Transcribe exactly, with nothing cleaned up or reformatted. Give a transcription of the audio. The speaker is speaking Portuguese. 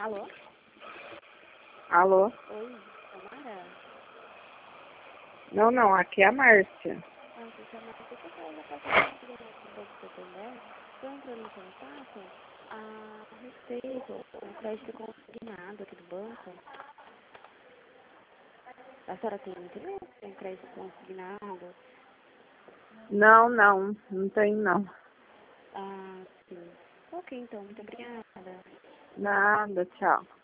Alô? Alô? Oi, Samara? Não, não, aqui é a Márcia. Ah, você chama aqui porque eu já passei por um Banco Santander. Estou entrando em contato a respeito do crédito consignado aqui do banco. A senhora tem interesse em crédito consignado? Não, não, não tem não. Ah, sim. Ok, então, muito obrigada. Nada, tchau.